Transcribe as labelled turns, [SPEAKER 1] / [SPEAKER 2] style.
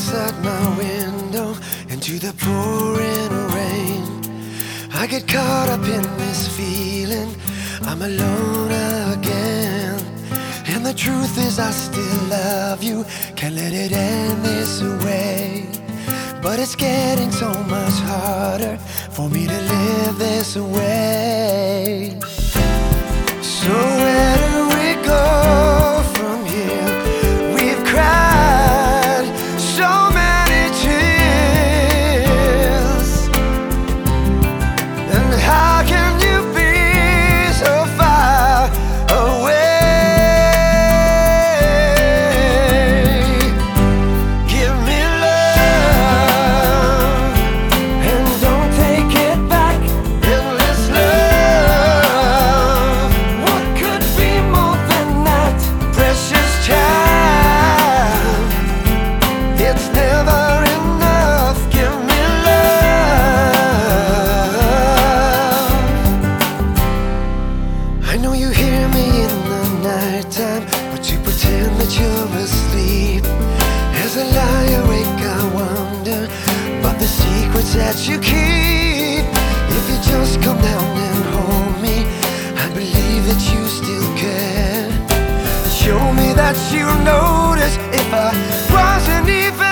[SPEAKER 1] outside my window into the pouring rain. I get caught up in this feeling I'm alone again. And the truth is I still love you, can't let it end this way. But it's getting so much harder for me to live this way. So where do we go from here? We've cried so many tears, and how can you be so far away? Give me love and don't take it back. Endless love, what could be more than that? Precious child, it's never enough. Give me love. I know you hear me in the nighttime, but you pretend that you're asleep. As I lie awake, I wonder about the secrets that you keep. If you just come down and hold me, I believe that you still care. Show me that you notice if I wasn't even